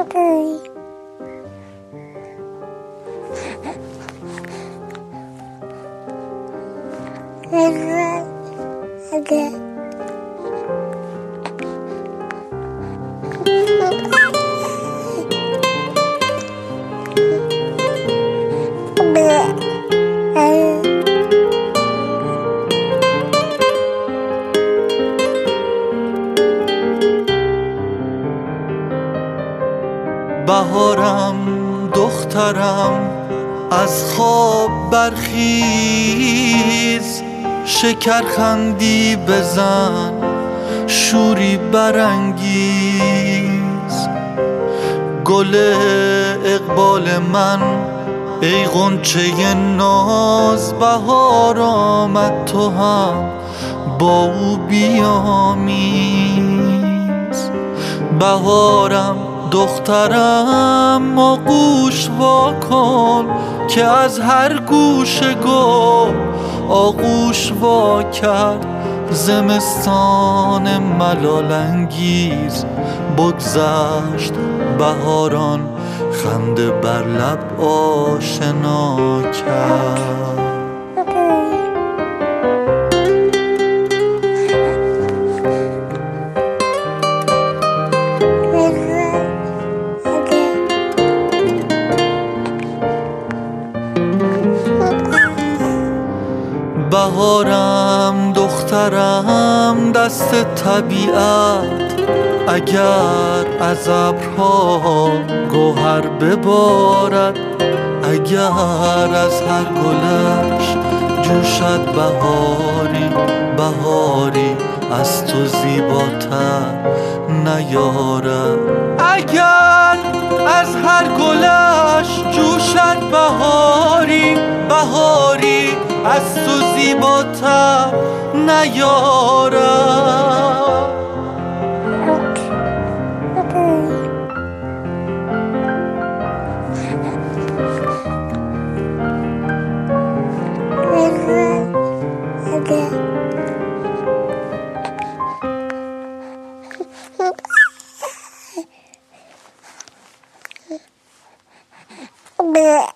بهارم دخترم از خواب برخیز، شکرخندی بزن شوری برانگیز. گل اقبال من ای غنچه ناز، بهار آمد تو هم با او بیامیز. بهارم دخترم آغوش وا کن که از هر گوشه گل آغوش وا کرد زمستان ملال انگیز. بگذشت بهاران خنده بر لب آشنا کرد. بهارم دخترم دست طبیعت اگر از ابرها گوهر ببارد، اگر از هر گلش جوشد بهاری، بهاری از تو زیباتر نیارد. اگر از هر گلش جوشد بهاری، بهاری از تو زیباتر نیارد. Bleh.